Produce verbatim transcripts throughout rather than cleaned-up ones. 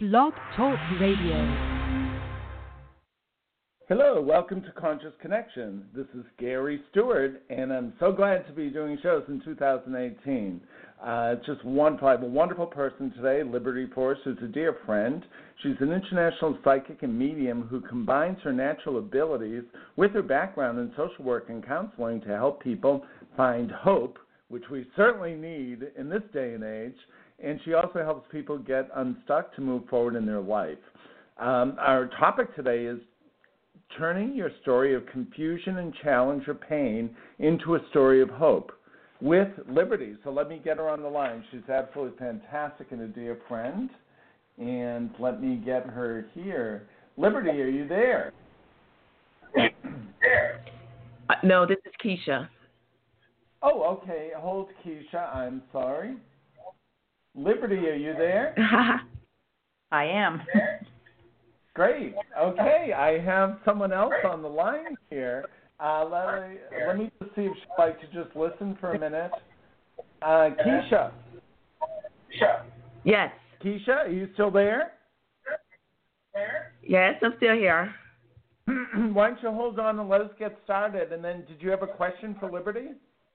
Blog Talk Radio. Hello, welcome to Conscious Connection. This is Gary Stewart, and I'm so glad to be doing shows in two thousand eighteen. Uh, it's just wonderful. I have a wonderful person today, Liberty Force, who's a dear friend. She's an international psychic and medium who combines her natural abilities with her background in social work and counseling to help people find hope, which we certainly need in this day and age. And she also helps people get unstuck to move forward in their life. Um, our topic today is turning your story of confusion and challenge or pain into a story of hope with Liberty. So let me get her on the line. She's absolutely fantastic and a dear friend. And let me get her here. Liberty, are you there? Uh, no, this is Keisha. Oh, okay. Hold, Keisha. I'm sorry. Liberty, are you there? I am. Great. Okay, I have someone else on the line here. Uh, let, me, let me just see if she'd like to just listen for a minute. Uh, Keisha. Yes. Keisha, are you still there? Yes, I'm still here. Why don't you hold on and let us get started? And then, did you have a question for Liberty?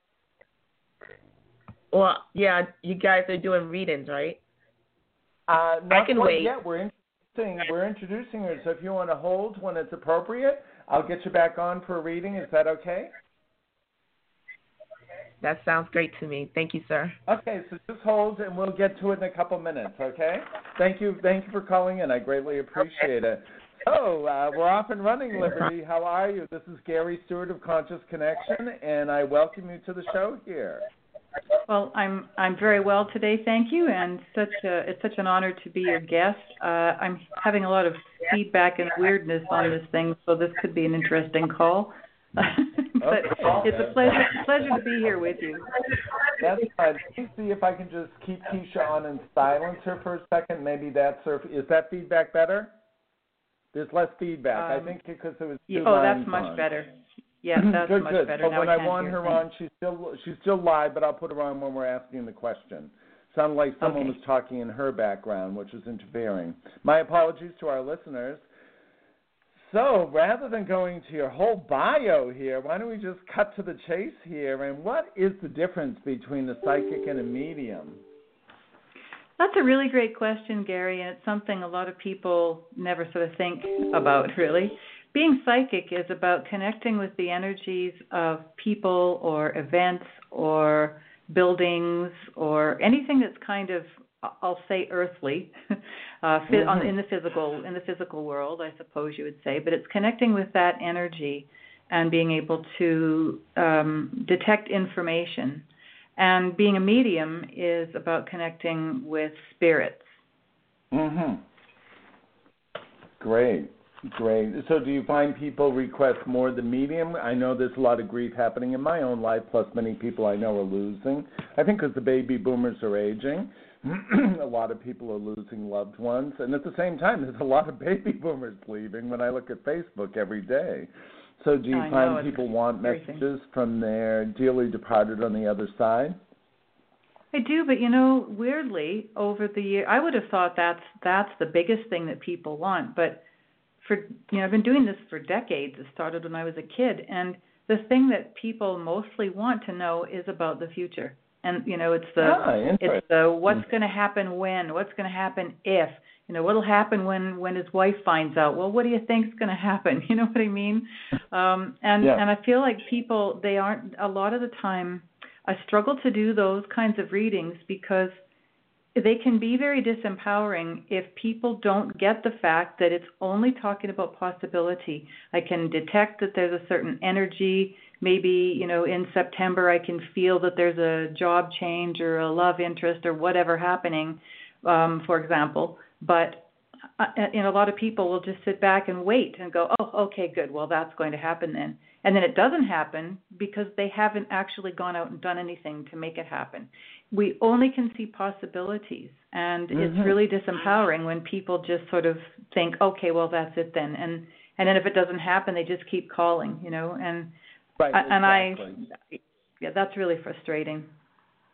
Well, yeah, you guys are doing readings, right? Uh, not I can quite wait. yet. We're introducing, we're introducing her, so if you want to hold when it's appropriate, I'll get you back on for a reading. Is that okay? That sounds great to me. Thank you, sir. Okay, so just hold, and we'll get to it in a couple minutes, okay? Thank you thank you for calling in. I greatly appreciate it. So, uh, we're off and running, Liberty. How are you? This is Gary Stewart of Conscious Connection, and I welcome you to the show here. Well, I'm I'm very well today, thank you, and such a, it's such an honor to be your guest. Uh, I'm having a lot of feedback and weirdness on this thing, so this could be an interesting call. but okay. It's a pleasure pleasure to be here with you. That's fine. Let me see if I can just keep Keisha on and silence her for a second. Maybe that's her. Is that feedback better? There's less feedback. Um, I think because it was yeah, two Oh, lines that's much on. better. Yeah, that's good, much good. better. But now when I, I, can't want hear her things. on, she's still she's still live, but I'll put her on when we're asking the question. Sounded like someone Okay. was talking in her background, which was interfering. My apologies to our listeners. So rather than going to your whole bio here, why don't we just cut to the chase here? And what is the difference between a psychic and a medium? That's a really great question, Gary, and it's something a lot of people never sort of think about, really. Being psychic is about connecting with the energies of people or events or buildings or anything that's kind of, I'll say, earthly, uh, mm-hmm. on, in the physical in the physical world, I suppose you would say. But it's connecting with that energy and being able to um, detect information. And being a medium is about connecting with spirits. Mm-hmm. Great. Great. So do you find people request more the medium? I know there's a lot of grief happening in my own life, plus many people I know are losing. I think because the baby boomers are aging, a lot of people are losing loved ones. And at the same time, there's a lot of baby boomers leaving when I look at Facebook every day. So do you I find know, people want everything. messages from their dearly departed on the other side? I do, but you know, weirdly, over the year, I would have thought that's that's the biggest thing that people want. But for you know, I've been doing this for decades. It started when I was a kid, and the thing that people mostly want to know is about the future. And you know, it's the ah, it's the what's going to happen when, what's going to happen if, you know, what'll happen when when his wife finds out. Well, what do you think's going to happen? You know what I mean? Um, and yeah. and I feel like people they aren't a lot of the time. I struggle to do those kinds of readings because they can be very disempowering if people don't get the fact that it's only talking about possibility. I can detect that there's a certain energy. Maybe, you know, in September I can feel that there's a job change or a love interest or whatever happening, um, for example. But uh, you know, a lot of people will just sit back and wait and go, oh, okay, good. Well, that's going to happen then. And then it doesn't happen because they haven't actually gone out and done anything to make it happen. We only can see possibilities, and mm-hmm. it's really disempowering when people just sort of think, okay, well, that's it then. And and then if it doesn't happen, they just keep calling, you know. And right, I, and exactly. I, yeah, that's really frustrating.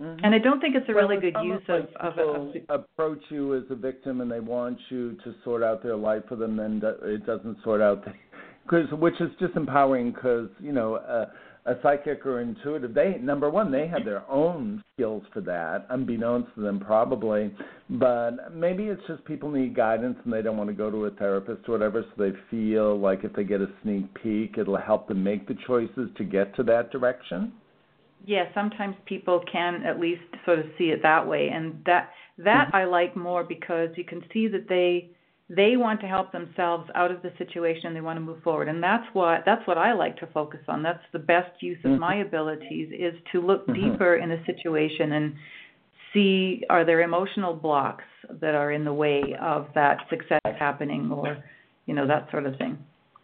Mm-hmm. And I don't think it's a well, really it's good almost use like of, of, people of approach you as a victim and they want you to sort out their life for them, then it doesn't sort out, because which is disempowering. Because you know, a, a psychic or intuitive, they number one, they have their own skills for that, unbeknownst to them probably. But maybe it's just people need guidance and they don't want to go to a therapist or whatever, so they feel like if they get a sneak peek, it'll help them make the choices to get to that direction. Yeah, sometimes people can at least sort of see it that way, and that that Mm-hmm. I like more, because you can see that they they want to help themselves out of the situation and they want to move forward, and that's what that's what I like to focus on. That's the best use of Mm-hmm. my abilities, is to look Mm-hmm. deeper in a situation and see, are there emotional blocks that are in the way of that success happening, or you know, that sort of thing.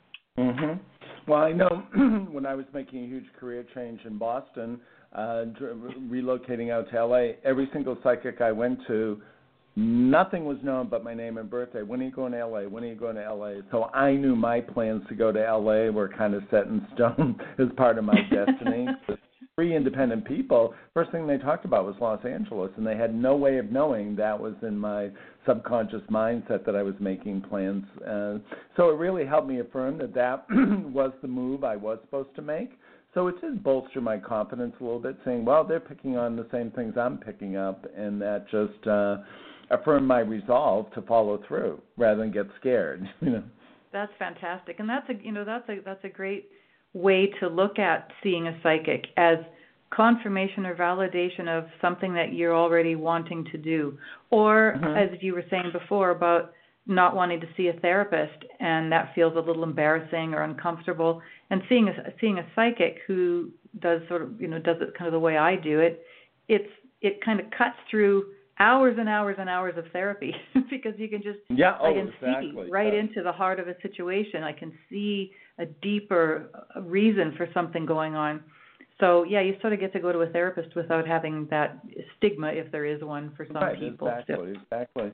Mhm. Well, I know when I was making a huge career change in Boston, uh, dr- relocating out to L A, every single psychic I went to, nothing was known but my name and birthday. When are you going to L A? When are you going to L A? So I knew my plans to go to L A were kind of set in stone as part of my destiny. Three independent people, first thing they talked about was Los Angeles, and they had no way of knowing that was in my subconscious mindset that I was making plans. Uh, so it really helped me affirm that that was the move I was supposed to make. So it did bolster my confidence a little bit, saying, well, they're picking on the same things I'm picking up, and that just uh, affirmed my resolve to follow through rather than get scared. You know. That's fantastic, and that's a you know that's a that's a great way to look at seeing a psychic, as confirmation or validation of something that you're already wanting to do, or Mm-hmm. as you were saying before about not wanting to see a therapist, and that feels a little embarrassing or uncomfortable, and seeing a seeing a psychic who does sort of you know does it kind of the way I do it, it's it kind of cuts through hours and hours and hours of therapy because you can just yeah, oh, I can exactly. see right yeah. into the heart of a situation. I can see a deeper reason for something going on. So yeah, you sort of get to go to a therapist without having that stigma, if there is one, for some right, people. Exactly, so, exactly.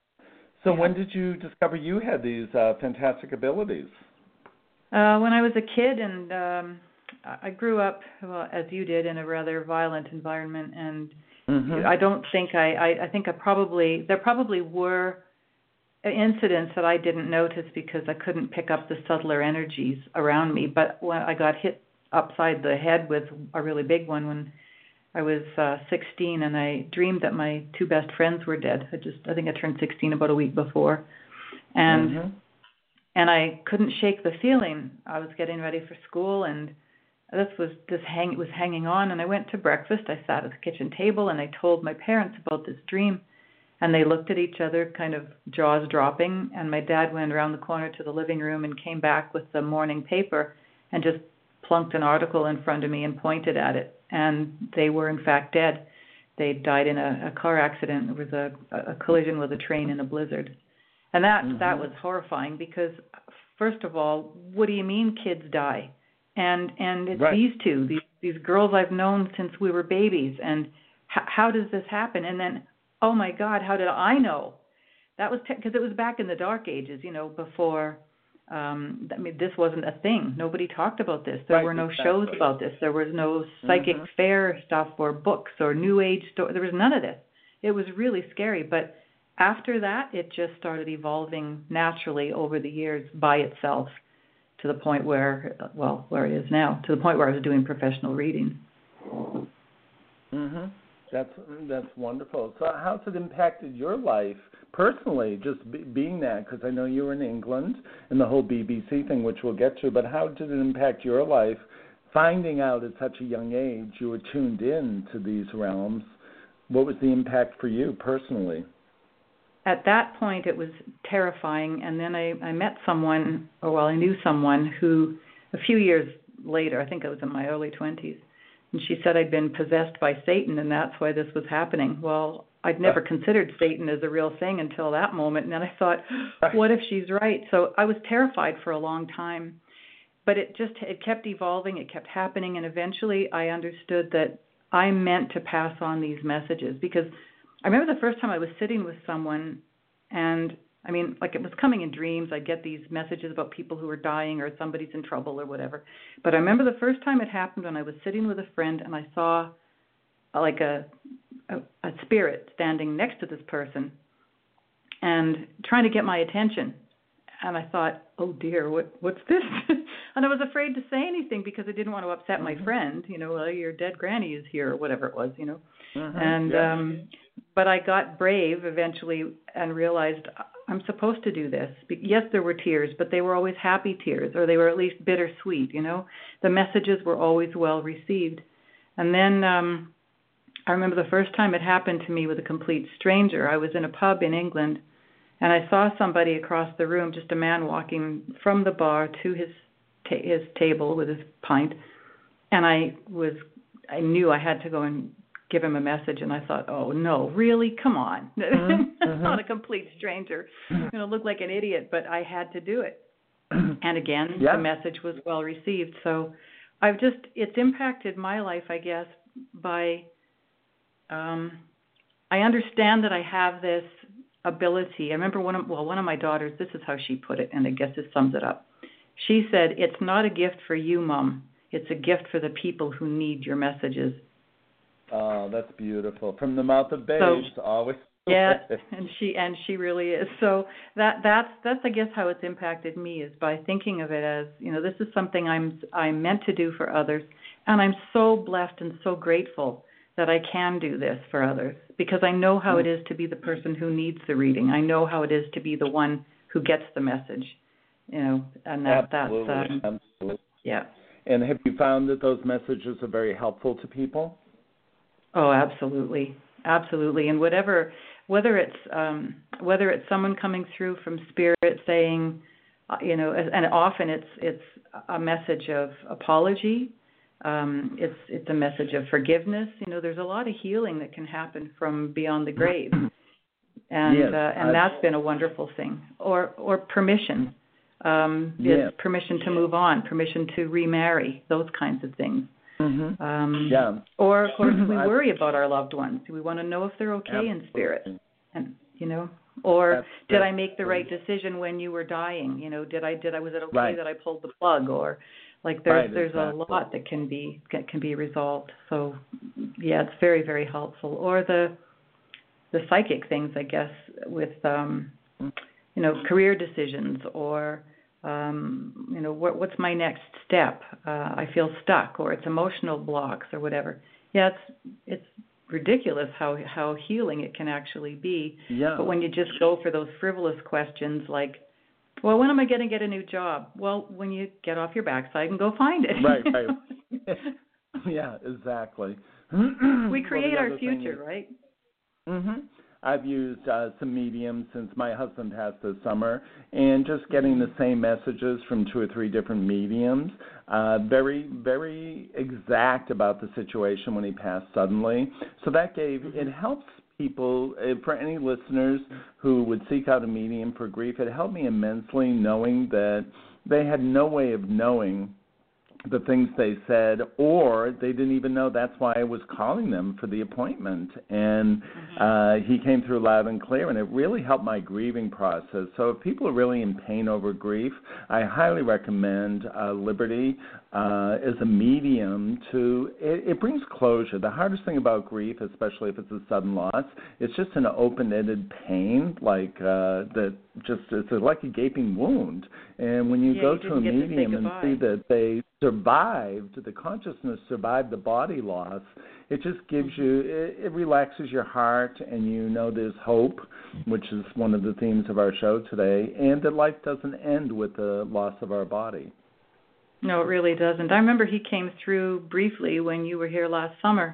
So yeah. when did you discover you had these uh, fantastic abilities? Uh, when I was a kid, and um, I grew up, well, as you did, in a rather violent environment, and Mm-hmm. I don't think I, I, I think I probably, there probably were incidents that I didn't notice because I couldn't pick up the subtler energies around me. But when I got hit upside the head with a really big one when I was uh, sixteen, and I dreamed that my two best friends were dead. I just, I think I turned sixteen about a week before, and Mm-hmm. and I couldn't shake the feeling. I was getting ready for school, and this was this hang was hanging on. And I went to breakfast. I sat at the kitchen table, and I told my parents about this dream. And they looked at each other, kind of jaws dropping. And my dad went around the corner to the living room and came back with the morning paper and just plunked an article in front of me and pointed at it. And they were, in fact, dead. They died in a, a car accident. There was a, a collision with a train in a blizzard. And that, Mm-hmm. that was horrifying because, first of all, what do you mean kids die? And and it's right. these two, these, these girls I've known since we were babies. And h- how does this happen? And then, oh my God, how did I know? That was because te- it was back in the dark ages, you know, before. Um, I mean, this wasn't a thing. Nobody talked about this. There right, were no exactly. shows about this. There was no psychic mm-hmm. fair stuff or books or New Age stories. There was none of this. It was really scary. But after that, it just started evolving naturally over the years by itself to the point where, well, where it is now, to the point where I was doing professional reading. Mhm. That's that's wonderful. So how's it impacted your life personally, just be, being that? Because I know you were in England and the whole B B C thing, which we'll get to. But how did it impact your life, finding out at such a young age you were tuned in to these realms? What was the impact for you personally? At that point, it was terrifying. And then I, I met someone, or well, I knew someone who, a few years later, I think I was in my early twenties, and she said I'd been possessed by Satan, and that's why this was happening. Well, I'd never considered Satan as a real thing until that moment, and then I thought, what if she's right? So I was terrified for a long time, but it just it kept evolving, it kept happening, and eventually I understood that I meant to pass on these messages, because I remember the first time I was sitting with someone, and I mean, like it was coming in dreams. I'd get these messages about people who were dying or somebody's in trouble or whatever. But I remember the first time it happened when I was sitting with a friend and I saw like a, a a spirit standing next to this person and trying to get my attention. And I thought, oh dear, what what's this? And I was afraid to say anything because I didn't want to upset my friend. You know, well, your dead granny is here, or whatever it was. You know, Mm-hmm. and yeah. um, but I got brave eventually and realized I'm supposed to do this. Yes, there were tears, but they were always happy tears, or they were at least bittersweet. You know, the messages were always well received. And then um, I remember the first time it happened to me with a complete stranger. I was in a pub in England, and I saw somebody across the room, just a man walking from the bar to his ta- his table with his pint, and I was I knew I had to go and give him a message, and I thought, oh no, really? Come on. Mm-hmm. Not a complete stranger. You know, look like an idiot, but I had to do it. And again, yeah. the message was well received. So I've just, it's impacted my life, I guess, by, um, I understand that I have this ability. I remember one of, well, one of my daughters, this is how she put it, and I guess this sums it up. She said, it's not a gift for you, Mom. It's a gift for the people who need your messages. Oh, that's beautiful. From the mouth of babes, so, always. Yeah, and she and she really is. So that that's that's I guess how it's impacted me, is by thinking of it as, you know, this is something I'm I'm meant to do for others, and I'm so blessed and so grateful that I can do this for others, because I know how it is to be the person who needs the reading. I know how it is to be the one who gets the message, you know, and that Absolutely. that's um, Absolutely. yeah. And have you found that those messages are very helpful to people? Oh, absolutely, absolutely. And whatever, whether it's um, whether it's someone coming through from spirit saying, uh, you know, and often it's it's a message of apology. Um, it's it's a message of forgiveness. You know, there's a lot of healing that can happen from beyond the grave, and yes, uh, and I've... that's been a wonderful thing. Or or permission, um, yes. it's permission to move on, permission to remarry, those kinds of things. Mm-hmm. Um, yeah. Or, of course, we worry about our loved ones. We want to know if they're okay Absolutely. in spirit, and you know, or That's, did I make the right decision when you were dying? You know, did I did I was it okay right. that I pulled the plug? Or like there's right, there's exactly. a lot that can be that can be resolved. So yeah, it's very very helpful. Or the the psychic things, I guess, with um, you know, career decisions, or Um, you know, what, what's my next step? Uh, I feel stuck, or it's emotional blocks, or whatever. Yeah, it's it's ridiculous how how healing it can actually be. Yeah. But when you just go for those frivolous questions like, well, when am I going to get a new job? Well, when you get off your backside and go find it. Right, right. yeah, exactly. We create well, our future, is, right? Mm-hmm. I've used uh, some mediums since my husband passed this summer, and just getting the same messages from two or three different mediums, uh, very, very exact about the situation when he passed suddenly. So that gave, it helps people, uh, for any listeners who would seek out a medium for grief, it helped me immensely knowing that they had no way of knowing the things they said, or they didn't even know that's why I was calling them for the appointment. And mm-hmm. uh, he came through loud and clear, and it really helped my grieving process. So if people are really in pain over grief, I highly recommend uh, Liberty uh, as a medium to, it, it brings closure. The hardest thing about grief, especially if it's a sudden loss, it's just an open-ended pain, like uh, that just, it's like a gaping wound. And when you yeah, go you to a medium to and see that they survived, the consciousness survived the body loss, it just gives mm-hmm. you, it, it relaxes your heart, and you know there's hope, which is one of the themes of our show today, and that life doesn't end with the loss of our body. No, it really doesn't. I remember he came through briefly when you were here last summer.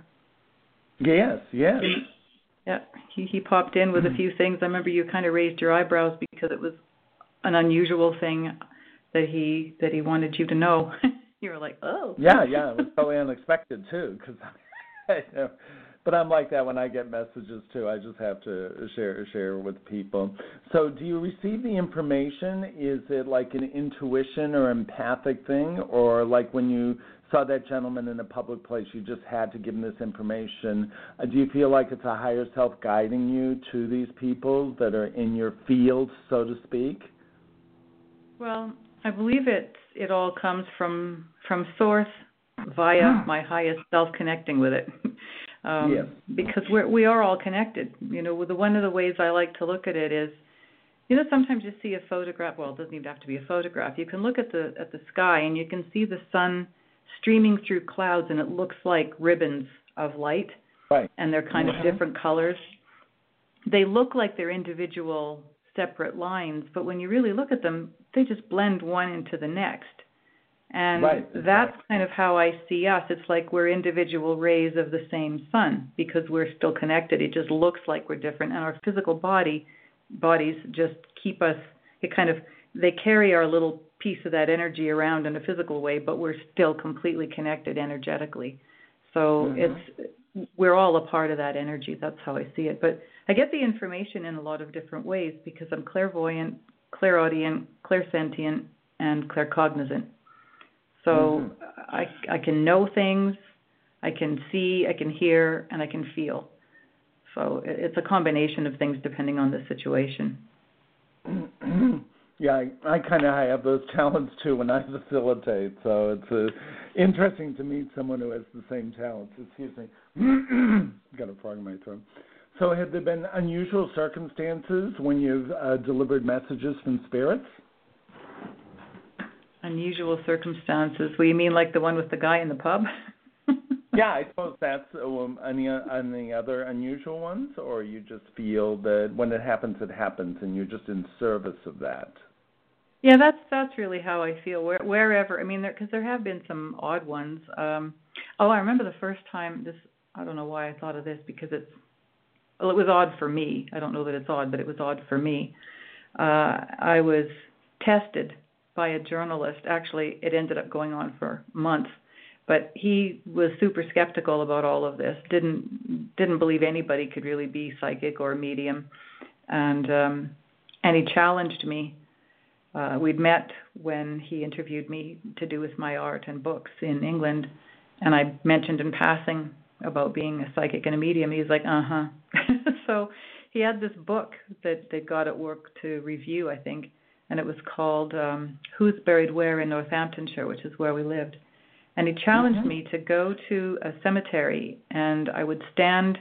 Yes, yes. Yeah, he, he popped in with a few things. I remember you kind of raised your eyebrows because it was an unusual thing that he that he wanted you to know. You were like, oh. Yeah, yeah, it was totally unexpected too, because you know, but I'm like that when I get messages too. I just have to share share with people. So, do you receive the information? Is it like an intuition or empathic thing, or like when you saw that gentleman in a public place, you just had to give him this information? Uh, do you feel like it's a higher self guiding you to these people that are in your field, so to speak? Well, I believe it it all comes from from source via my highest self connecting with it. Um, yes. Because we're, we are all connected. You know, the, one of the ways I like to look at it is, you know, sometimes you see a photograph. Well, it doesn't even have to be a photograph. You can look at the at the sky and you can see the sun streaming through clouds, and it looks like ribbons of light. Right. And they're kind mm-hmm. of different colors. They look like they're individual separate lines, but when you really look at them, they just blend one into the next. And right. that's kind of how I see us. It's like we're individual rays of the same sun because we're still connected. It just looks like we're different, and our physical body bodies just keep us, it kind of, they carry our little piece of that energy around in a physical way, but we're still completely connected energetically. So mm-hmm. it's, we're all a part of that energy. That's how I see it. But I get the information in a lot of different ways because I'm clairvoyant, clairaudient, clairsentient, and claircognizant. So mm-hmm. I, I can know things, I can see, I can hear, and I can feel. So it's a combination of things depending on the situation. Yeah, I, I kind of have those challenges too when I facilitate. So it's uh, interesting to meet someone who has the same talents. Excuse me. Got a frog in my throat. So have there been unusual circumstances when you've uh, delivered messages from spirits? Unusual circumstances? Well, you mean like the one with the guy in the pub? Yeah, I suppose that's um, any, any other unusual ones, or you just feel that when it happens, it happens, and you're just in service of that? Yeah, that's that's really how I feel. Where, wherever, I mean, because there, there have been some odd ones. Um, oh, I remember the first time, this, I don't know why I thought of this, because it's, well, it was odd for me. I don't know that it's odd, but it was odd for me. Uh, I was tested by a journalist. Actually, it ended up going on for months. But he was super skeptical about all of this. Didn't didn't believe anybody could really be psychic or a medium, and um, and he challenged me. Uh, we'd met when he interviewed me to do with my art and books in England, and I mentioned in passing about being a psychic and a medium. He's like, uh huh. So he had this book that they got at work to review, I think, and it was called um, Who's Buried Where in Northamptonshire, which is where we lived. And he challenged mm-hmm. me to go to a cemetery, and I would stand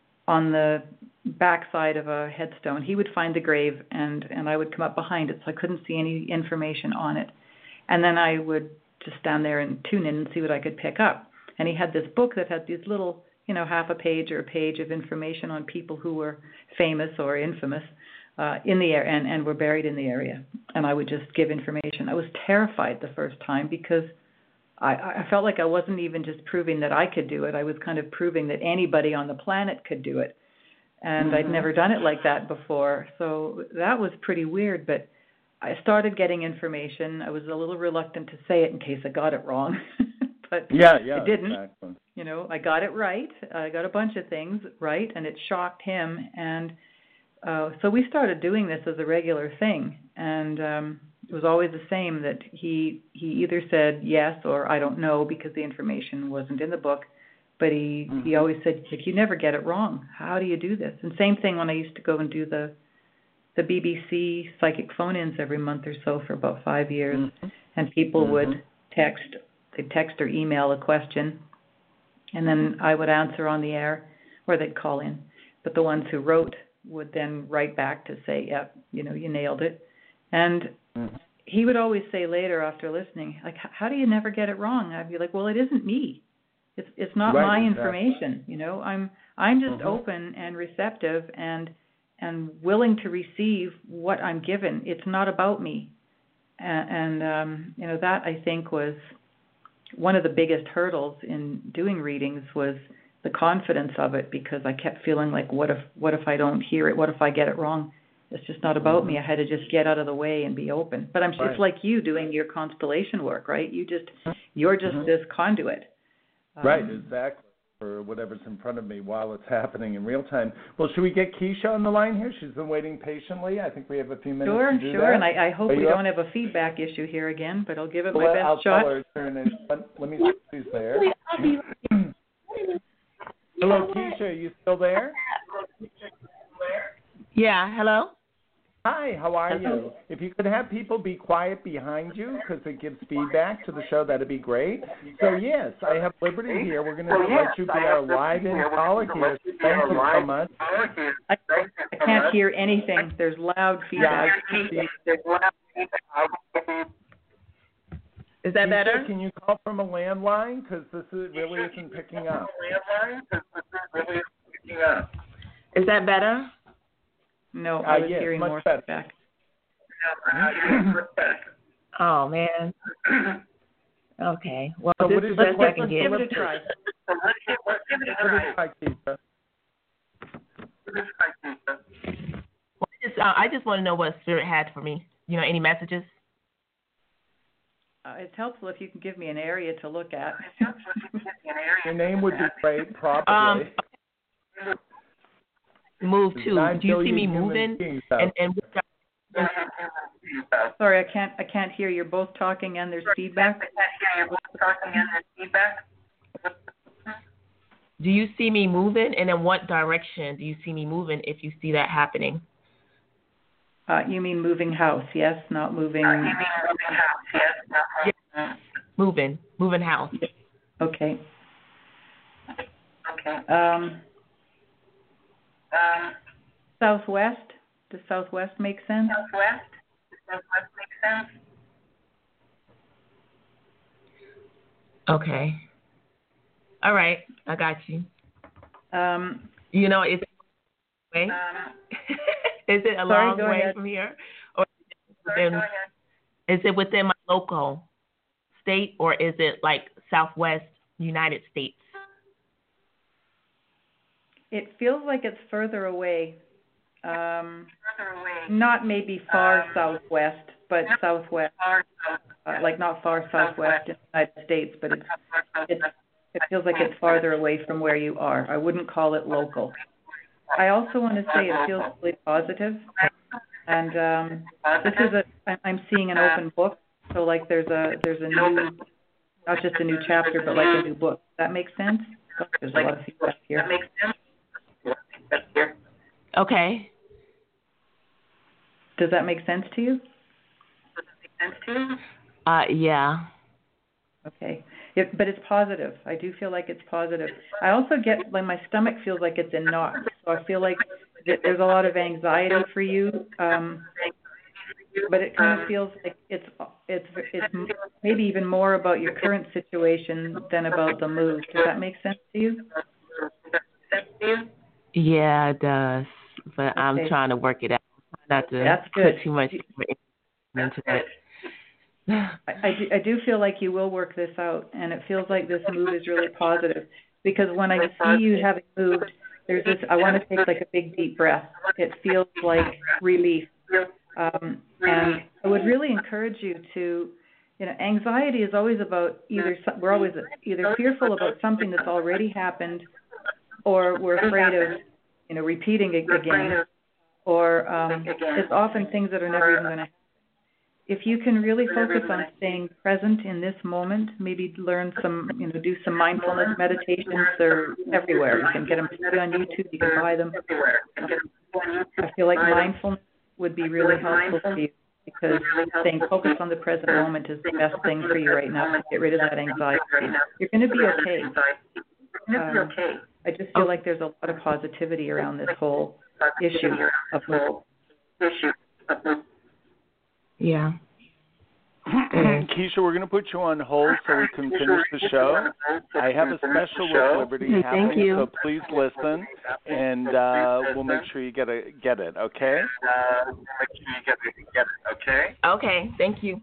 on the backside of a headstone. He would find the grave, and, and I would come up behind it, so I couldn't see any information on it. And then I would just stand there and tune in and see what I could pick up. And he had this book that had these little, you know, half a page or a page of information on people who were famous or infamous uh, in the area and, and were buried in the area. And I would just give information. I was terrified the first time because I, I felt like I wasn't even just proving that I could do it. I was kind of proving that anybody on the planet could do it. And mm-hmm. I'd never done it like that before. So that was pretty weird. But I started getting information. I was a little reluctant to say it in case I got it wrong. But yeah, yeah, I didn't. Exactly. You know, I got it right. I got a bunch of things right, and it shocked him. And uh, so we started doing this as a regular thing. And um it was always the same, that he he either said yes or I don't know, because the information wasn't in the book. But he, mm-hmm. he always said, like, you never get it wrong. How do you do this? And same thing when I used to go and do the the B B C psychic phone-ins every month or so for about five years. Mm-hmm. And people mm-hmm. would text, they'd text or email a question, and then I would answer on the air, or they'd call in. But the ones who wrote would then write back to say, yeah, you know, you nailed it. And he would always say later after listening, like, how do you never get it wrong? I'd be like, well, it isn't me. It's it's not right, my exactly. information. You know, I'm I'm just mm-hmm. open and receptive and and willing to receive what I'm given. It's not about me. And, and um, you know, that I think was one of the biggest hurdles in doing readings, was the confidence of it, because I kept feeling like, what if what if I don't hear it? What if I get it wrong? It's just not about mm-hmm. me. I had to just get out of the way and be open. But I'm right. just like you doing your constellation work, right? You just, you're just mm-hmm. this conduit. Um, right, exactly. For whatever's in front of me while it's happening in real time. Well, should we get Keisha on the line here? She's been waiting patiently. I think we have a few minutes sure, to do sure. that. Sure, and I, I hope Are we don't up? have a feedback issue here again, but I'll give it well, my best I'll shot. Tell her turn in. Let, let me see who's there. Hello, Keisha. Are you still there? Yeah, hello? Hi, how are Hello. you? If you could have people be quiet behind you because it gives feedback to the show, that'd be great. So, yes, I have Liberty here. We're going to let you be our live-in caller here. Thank you so much. I, I can't hear anything. There's loud feedback. Is that better? Can you call from a landline? Because this is, really isn't picking up. Is that better? No, I Uh, was yes, hearing much more better. feedback. Oh, man. Okay. Well, So this what is is the your best I question? can get. Give it a try. Hi, Keisha. Well, I just, uh, I just want to know what Spirit had for me. You know, any messages? Uh, it's helpful if you can give me an area to look at. Your name would be great, probably. Um, Move There's to. nine Do you see me billion human moving? beings out And and Sorry, I can't. I can't hear. You're both talking and there's feedback. do you see me moving? And in what direction do you see me moving? If you see that happening. Uh, you mean moving house? Yes, not moving. Yeah. Moving, moving house. Okay. Okay. Um. Um, southwest. Does southwest make sense? Southwest. Does southwest make sense? Okay. All right, I got you. Um. You know, is it way? Um, is it a sorry, long go way ahead. from here, or is it Sorry, within, go ahead. is it within my local state, or is it like Southwest United States? It feels like it's further away. Um, not maybe far um, southwest, but southwest. Uh, like not far southwest in the United States, but it's, it's it feels like it's farther away from where you are. I wouldn't call it local. I also want to say it feels really positive, and um, this is a I'm seeing an open book. So like there's a there's a new, not just a new chapter, but like a new book. Does that make sense? Oh, there's a lot of feedback here. That makes sense. Okay. Does that make sense to you? Does that make sense to you? Uh, yeah. Okay. It, but it's positive. I do feel like it's positive. I also get, like, my stomach feels like it's in knots. So I feel like that there's a lot of anxiety for you. Um, but it kind of feels like it's it's it's maybe even more about your current situation than about the move. Does that make sense to you? Yeah, it does. But okay. I'm trying to work it out. Not to That's good. Put too much into it. I, I, do, I do feel like you will work this out, and it feels like this move is really positive. Because when I see you having moved, there's this, I want to take like a big deep breath. It feels like relief. Um, and I would really encourage you to, you know, anxiety is always about either, we're always either fearful about something that's already happened, or we're afraid of, you know, repeating it again, or um, it's often things that are never even going to happen. If you can really focus on staying present in this moment, maybe learn some, you know, do some mindfulness meditations. They're everywhere. You can get them on YouTube. You can buy them. I feel like mindfulness would be really helpful for you, because staying focused on the present moment is the best thing for you right now to get rid of that anxiety. You're going to be okay. Um, I just feel like there's a lot of positivity around this whole issue of move. Yeah. Keisha, we're going to put you on hold so we can finish the show. I have a special with Liberty okay, happening, thank you. so please listen, and uh, we'll make sure you get, a, get it, okay? Uh, we'll make sure you get it, get it, okay? Okay, thank you.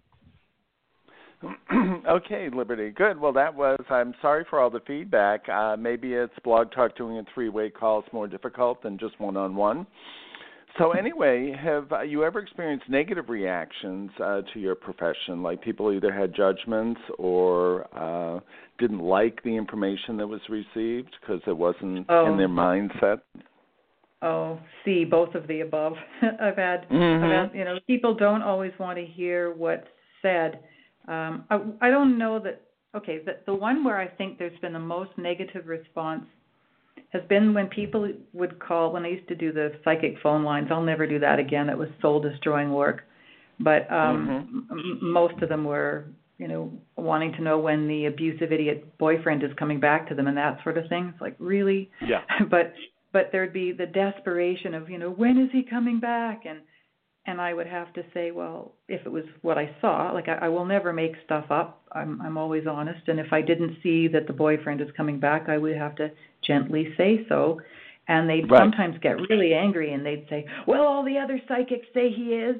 Okay, Liberty. Good. Well, that was, I'm sorry for all the feedback. Uh, maybe it's Blog Talk doing a three-way call is more difficult than just one-on-one. So anyway, have uh, you ever experienced negative reactions uh, to your profession, like people either had judgments or uh, didn't like the information that was received because it wasn't oh. in their mindset? Oh, see, both of the above. I've had, mm-hmm. I've had, you know, people don't always want to hear what's said. Um, I, I don't know that, okay, the, the one where I think there's been the most negative response has been when people would call, when I used to do the psychic phone lines. I'll never do that again. That was soul-destroying work. But um, mm-hmm. m- most of them were, you know, wanting to know when the abusive idiot boyfriend is coming back to them and that sort of thing. It's like, really? Yeah. but but there'd be the desperation of, you know, when is he coming back? And and I would have to say, well, if it was what I saw, like I, I will never make stuff up. I'm I'm always honest. And if I didn't see that the boyfriend is coming back, I would have to gently say so. And they'd right. sometimes get really angry and they'd say, well, all the other psychics say he is.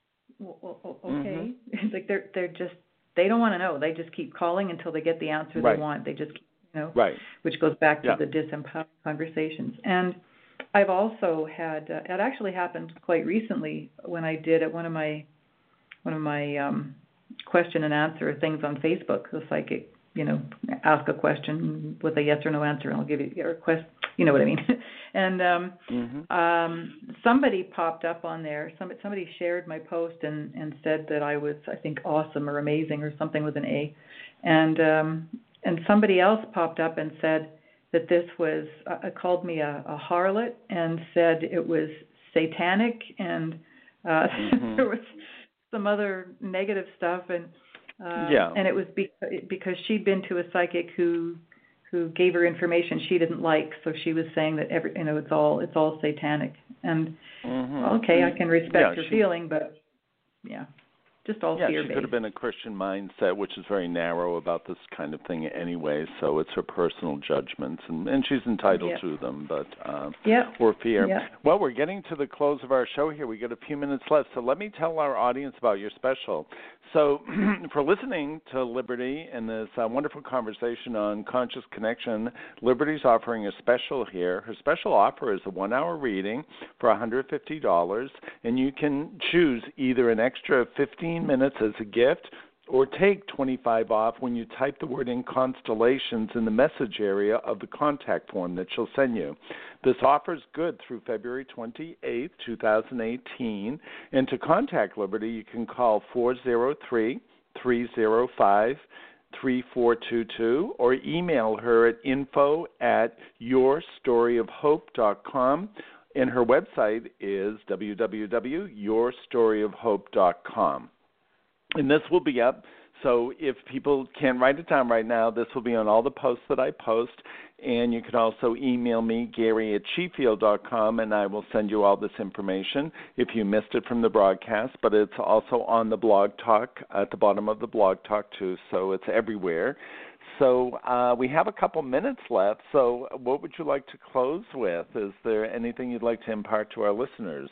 Well, okay. Mm-hmm. like they're they're just, they don't want to know. They just keep calling until they get the answer right. they want. They just, you know, right. which goes back to yeah. the disempowering conversations. And I've also had, uh, it actually happened quite recently when I did at one of my, one of my um, question and answer things on Facebook, the psychic, you know, ask a question with a yes or no answer and I'll give you a request, you know what I mean. and um, mm-hmm. um, somebody popped up on there, somebody, somebody shared my post and, and said that I was, I think, awesome or amazing or something with an A. And um, and somebody else popped up and said that this was, uh, called me a, a harlot and said it was satanic and uh, mm-hmm. there was some other negative stuff. And uh, yeah. and it was because, because she'd been to a psychic who who gave her information she didn't like, so she was saying that every, you know, it's all it's all satanic. And mm-hmm. okay, I can respect yeah, her she, feeling, but yeah. Just all yeah, fear-based. she could have been a Christian mindset, which is very narrow about this kind of thing anyway, so it's her personal judgments, and, and she's entitled yep. to them, but um, yep. or fear. Yep. Well, we're getting to the close of our show here. We got a few minutes left, so let me tell our audience about your special. So for listening to Liberty and this uh, wonderful conversation on Conscious Connection, Liberty's offering a special here. Her special offer is a one-hour reading for one hundred fifty dollars, and you can choose either an extra fifteen minutes as a gift or take twenty-five off when you type the word in constellations in the message area of the contact form that she'll send you. This offer is good through February twenty-eighth, twenty eighteen, and to contact Liberty, you can call four oh three, three oh five, three four two two or email her at info at your story of hope dot com, and her website is w w w dot your story of hope dot com. And this will be up, so if people can't write it down right now, this will be on all the posts that I post, and you can also email me, Gary at Sheffield dot com, and I will send you all this information if you missed it from the broadcast, but it's also on the Blog Talk, at the bottom of the Blog Talk too, so it's everywhere. So uh, we have a couple minutes left, so what would you like to close with? Is there anything you'd like to impart to our listeners?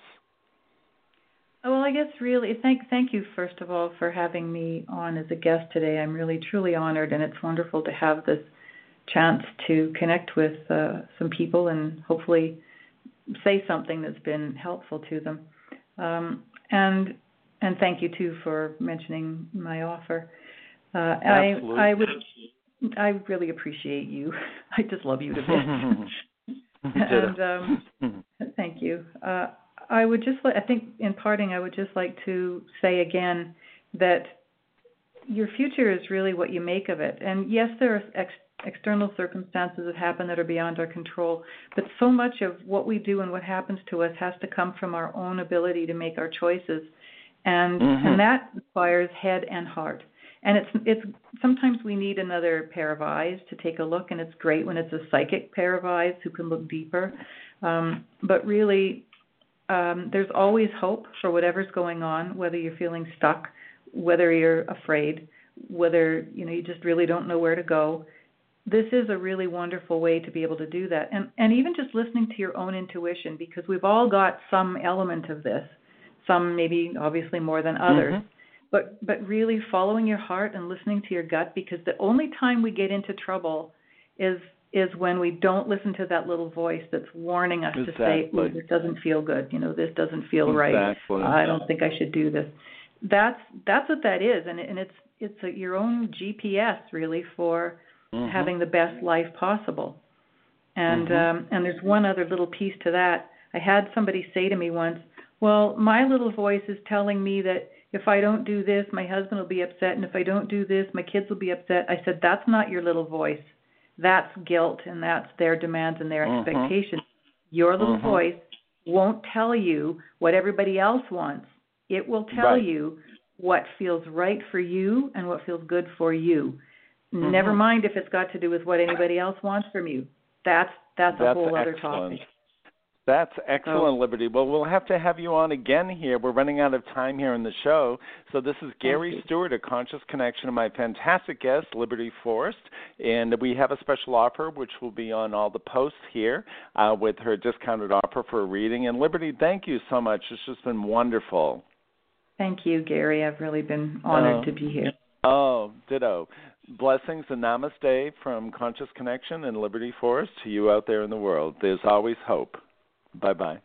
Well, I guess really, thank thank you, first of all, for having me on as a guest today. I'm really, truly honored, and it's wonderful to have this chance to connect with uh, some people and hopefully say something that's been helpful to them. Um, and and thank you, too, for mentioning my offer. Uh, I, I would, I really appreciate you. I just love you to bits. and um, thank you. Uh, I would just like, I think in parting, I would just like to say again that your future is really what you make of it. And yes, there are ex- external circumstances that happen that are beyond our control, but so much of what we do and what happens to us has to come from our own ability to make our choices. And mm-hmm. and that requires head and heart. And it's it's sometimes we need another pair of eyes to take a look, and it's great when it's a psychic pair of eyes who can look deeper. Um, but really, Um, there's always hope for whatever's going on, whether you're feeling stuck, whether you're afraid, whether you know you just really don't know where to go. This is a really wonderful way to be able to do that. And, and even just listening to your own intuition, because we've all got some element of this, some maybe obviously more than others. Mm-hmm. But, but really following your heart and listening to your gut, because the only time we get into trouble is is when we don't listen to that little voice that's warning us exactly. to say, oh, this doesn't feel good, you know, this doesn't feel exactly. right, I don't think I should do this. That's that's what that is, and, and it's it's a, your own G P S, really, for mm-hmm. having the best life possible. And mm-hmm. um, and there's one other little piece to that. I had somebody say to me once, well, my little voice is telling me that if I don't do this, my husband will be upset, and if I don't do this, my kids will be upset. I said, that's not your little voice. that's guilt and that's their demands and their Mm-hmm. expectations. Your little Mm-hmm. voice won't tell you what everybody else wants. It will tell Right. you what feels right for you and what feels good for you. Mm-hmm. Never mind if it's got to do with what anybody else wants from you. That's that's, That's a whole other excellent. topic. That's excellent, So- Liberty. Well, we'll have to have you on again here. We're running out of time here in the show. So this is Gary you. Stewart of Conscious Connection and my fantastic guest, Liberty Forrest. And we have a special offer, which will be on all the posts here uh, with her discounted offer for a reading. And Liberty, thank you so much. It's just been wonderful. Thank you, Gary. I've really been honored Oh. to be here. Oh, ditto. Blessings and namaste from Conscious Connection and Liberty Forrest to you out there in the world. There's always hope. Bye-bye.